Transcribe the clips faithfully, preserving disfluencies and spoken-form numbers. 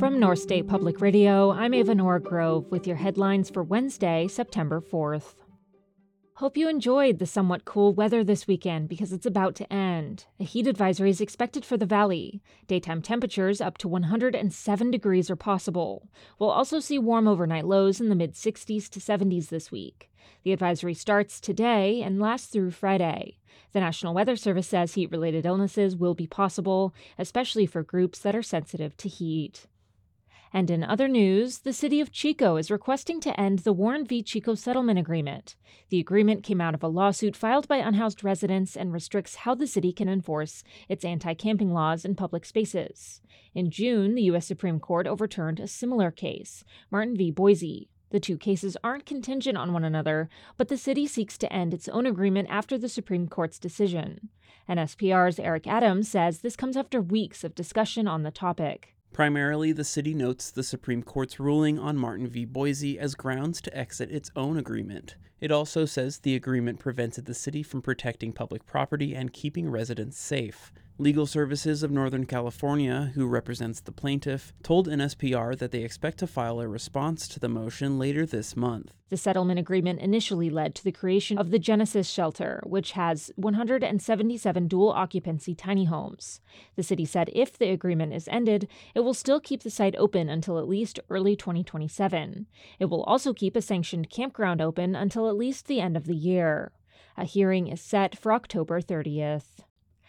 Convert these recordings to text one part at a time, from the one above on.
From North State Public Radio, I'm Ava Norgrove with your headlines for Wednesday, September fourth. Hope you enjoyed the somewhat cool weather this weekend because it's about to end. A heat advisory is expected for the valley. Daytime temperatures up to one hundred seven degrees are possible. We'll also see warm overnight lows in the mid sixties to seventies this week. The advisory starts today and lasts through Friday. The National Weather Service says heat-related illnesses will be possible, especially for groups that are sensitive to heat. And in other news, the city of Chico is requesting to end the Warren v. Chico settlement agreement. The agreement came out of a lawsuit filed by unhoused residents and restricts how the city can enforce its anti-camping laws in public spaces. In June, the U S Supreme Court overturned a similar case, Martin v. Boise. The two cases aren't contingent on one another, but the city seeks to end its own agreement after the Supreme Court's decision. N S P R's Eric Adams says this comes after weeks of discussion on the topic. Primarily, the city notes the Supreme Court's ruling on Martin v. Boise as grounds to exit its own agreement. It also says the agreement prevented the city from protecting public property and keeping residents safe. Legal Services of Northern California, who represents the plaintiff, told N S P R that they expect to file a response to the motion later this month. The settlement agreement initially led to the creation of the Genesis Shelter, which has one hundred seventy-seven dual-occupancy tiny homes. The city said if the agreement is ended, it will still keep the site open until at least early twenty twenty-seven. It will also keep a sanctioned campground open until at least the end of the year. A hearing is set for October thirtieth.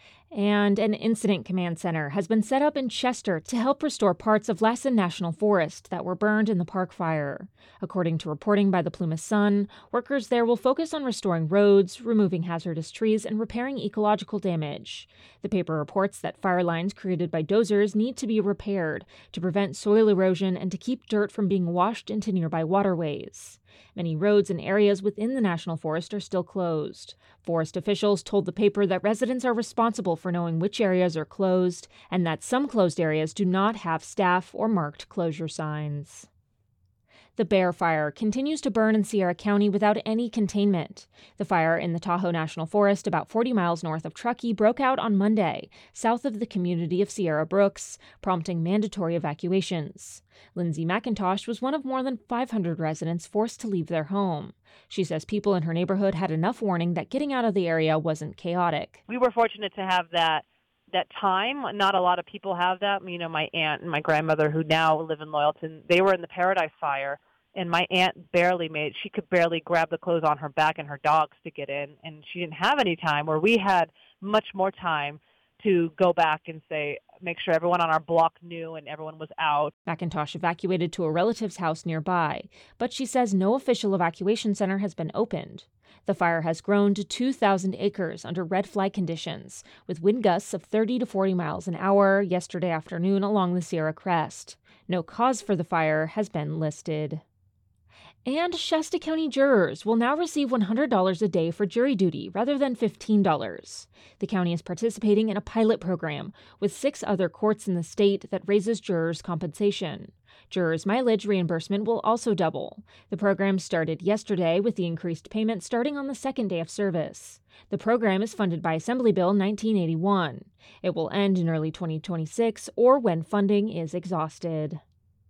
And an incident command center has been set up in Chester to help restore parts of Lassen National Forest that were burned in the park fire. According to reporting by the Plumas Sun, workers there will focus on restoring roads, removing hazardous trees, and repairing ecological damage. The paper reports that fire lines created by dozers need to be repaired to prevent soil erosion and to keep dirt from being washed into nearby waterways. Many roads and areas within the National Forest are still closed. Forest officials told the paper that residents are responsible for knowing which areas are closed and that some closed areas do not have staff or marked closure signs. The Bear Fire continues to burn in Sierra County without any containment. The fire in the Tahoe National Forest, about forty miles north of Truckee, broke out on Monday, south of the community of Sierra Brooks, prompting mandatory evacuations. Lindsay McIntosh was one of more than five hundred residents forced to leave their home. She says people in her neighborhood had enough warning that getting out of the area wasn't chaotic. We were fortunate to have that that time. Not a lot of people have that. You know, my aunt and my grandmother, who now live in Loyalton, they were in the Paradise Fire. And my aunt barely made, she could barely grab the clothes on her back and her dogs to get in. And she didn't have any time, where we had much more time to go back and say, make sure everyone on our block knew and everyone was out. McIntosh evacuated to a relative's house nearby, but she says no official evacuation center has been opened. The fire has grown to two thousand acres under red flag conditions, with wind gusts of thirty to forty miles an hour yesterday afternoon along the Sierra Crest. No cause for the fire has been listed. And Shasta County jurors will now receive one hundred dollars a day for jury duty rather than fifteen dollars. The county is participating in a pilot program with six other courts in the state that raises jurors' compensation. Jurors' mileage reimbursement will also double. The program started yesterday with the increased payment starting on the second day of service. The program is funded by Assembly Bill nineteen eighty-one. It will end in early twenty twenty-six or when funding is exhausted.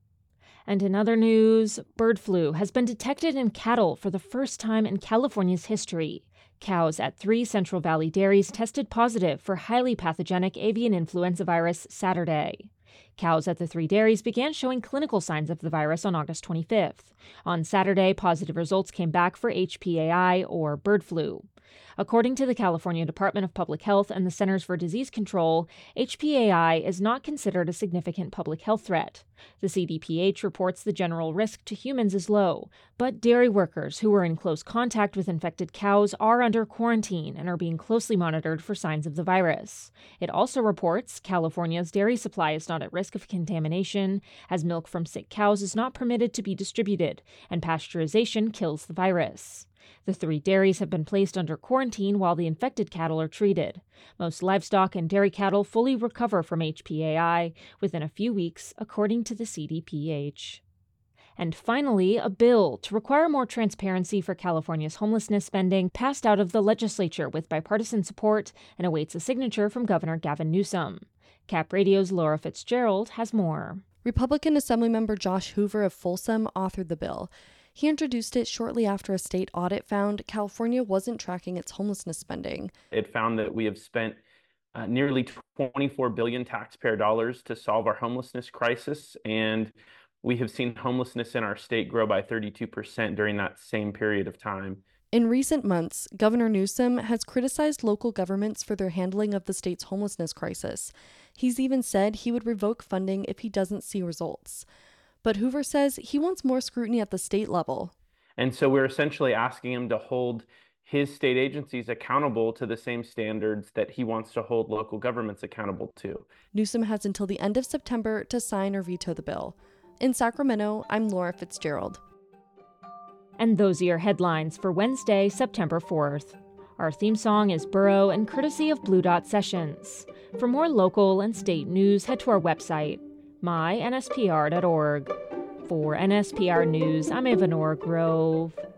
And in other news, bird flu has been detected in cattle for the first time in California's history. Cows at three Central Valley dairies tested positive for highly pathogenic avian influenza virus Saturday. Cows at the three dairies began showing clinical signs of the virus on August twenty-fifth. On Saturday, positive results came back for H P A I, or bird flu. According to the California Department of Public Health and the Centers for Disease Control, H P A I is not considered a significant public health threat. The C D P H reports the general risk to humans is low, but dairy workers who were in close contact with infected cows are under quarantine and are being closely monitored for signs of the virus. It also reports California's dairy supply is not at risk of contamination, as milk from sick cows is not permitted to be distributed, and pasteurization kills the virus. The three dairies have been placed under quarantine while the infected cattle are treated. Most livestock and dairy cattle fully recover from H P A I within a few weeks, according to the C D P H. And finally, a bill to require more transparency for California's homelessness spending passed out of the legislature with bipartisan support and awaits a signature from Governor Gavin Newsom. Cap Radio's Laura Fitzgerald has more. Republican Assemblymember Josh Hoover of Folsom authored the bill. He introduced it shortly after a state audit found California wasn't tracking its homelessness spending. It found that we have spent uh, nearly twenty-four billion dollars taxpayer dollars to solve our homelessness crisis, and we have seen homelessness in our state grow by thirty-two percent during that same period of time. In recent months, Governor Newsom has criticized local governments for their handling of the state's homelessness crisis. He's even said he would revoke funding if he doesn't see results. But Hoover says he wants more scrutiny at the state level. And so we're essentially asking him to hold his state agencies accountable to the same standards that he wants to hold local governments accountable to. Newsom has until the end of September to sign or veto the bill. In Sacramento, I'm Laura Fitzgerald. And those are your headlines for Wednesday, September fourth. Our theme song is Burrow and courtesy of Blue Dot Sessions. For more local and state news, head to our website, my N S P R dot org. For N S P R News, I'm Evanora Grove.